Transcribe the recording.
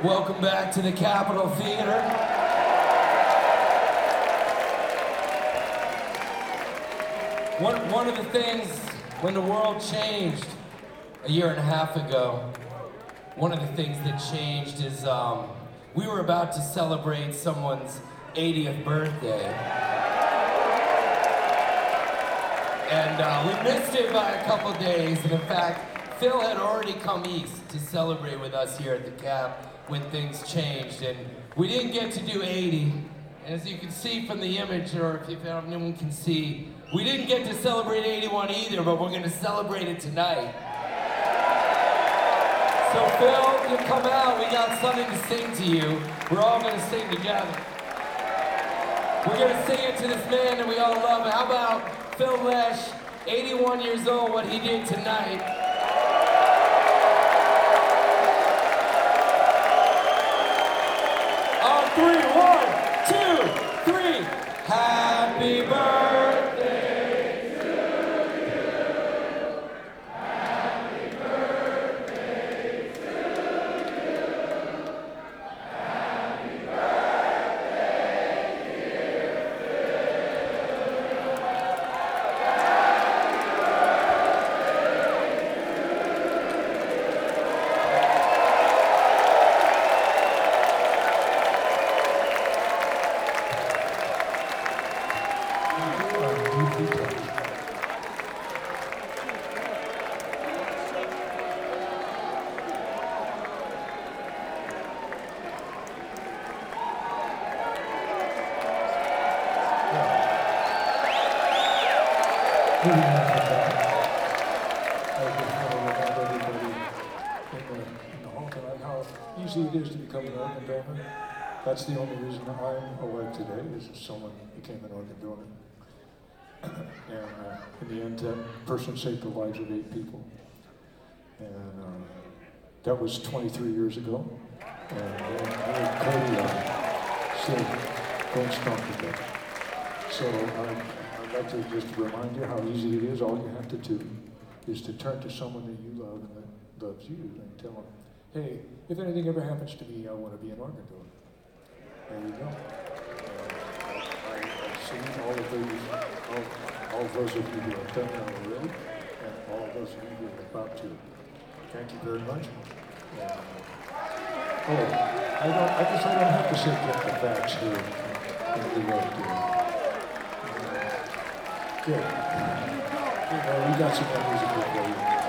Welcome back to the Capitol Theater. One of the things when the world changed a year and a half ago, one of the things that changed is we were about to celebrate someone's 80th birthday. And we missed it by a couple days, and in fact, Phil had already come east to celebrate with us here at the Cap when things changed, and we didn't get to do 80. As you can see from the image, or if anyone can see, we didn't get to celebrate 81 either, but we're going to celebrate it tonight. So Phil, you come out, we got something to sing to you. We're all going to sing together. We're going to sing it to this man that we all love. How about Phil Lesh, 81 years old, what he did tonight. On 3, 1, 2, 3. Happy birthday to you. Happy birthday to you. Happy birthday, dear Phil. I just want to remind everybody in the hall tonight how easy it is to become an organ donor. That's the only reason I'm alive today, is that someone became an organ donor. And in the end, that person saved the lives of 8 people. And that was 23 years ago. And Cody still going strong today. So I'd like to just remind you how easy it is. All you have to do is to turn to someone that you love and that loves you and tell them, hey, if anything ever happens to me, I want to be an organ donor. There you go. I've seen all of those of you who have done that already, and all of those of you who are about to. Thank you very much. I guess I don't have to say get the facts here in the right. Good. We got some more music for you.